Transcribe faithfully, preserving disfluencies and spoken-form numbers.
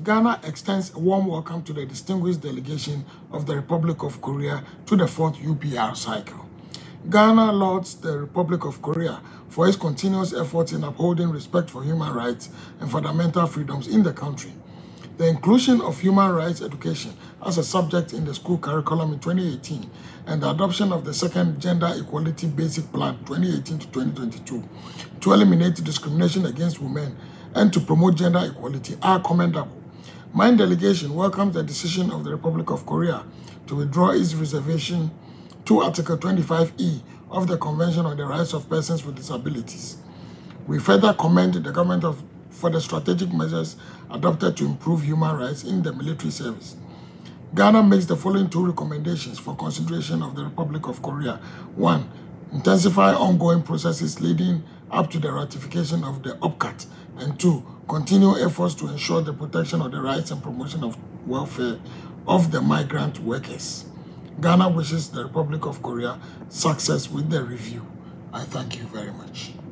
Ghana extends a warm welcome to the distinguished delegation of the Republic of Korea to the fourth U P R cycle. Ghana lauds the Republic of Korea for its continuous efforts in upholding respect for human rights and fundamental freedoms in the country. The inclusion of human rights education as a subject in the school curriculum in twenty eighteen and the adoption of the second Gender Equality Basic Plan twenty eighteen to twenty twenty-two to eliminate discrimination against women and to promote gender equality are commendable. My delegation welcomes the decision of the Republic of Korea to withdraw its reservation to Article twenty-five E of the Convention on the Rights of Persons with Disabilities. We further commend the government of, for the strategic measures adopted to improve human rights in the military service. Ghana makes the following two recommendations for consideration of the Republic of Korea. One, intensify ongoing processes leading up to the ratification of the O P C A T. And two, continue efforts to ensure the protection of the rights and promotion of welfare of the migrant workers. Ghana wishes the Republic of Korea success with the review. I thank you very much.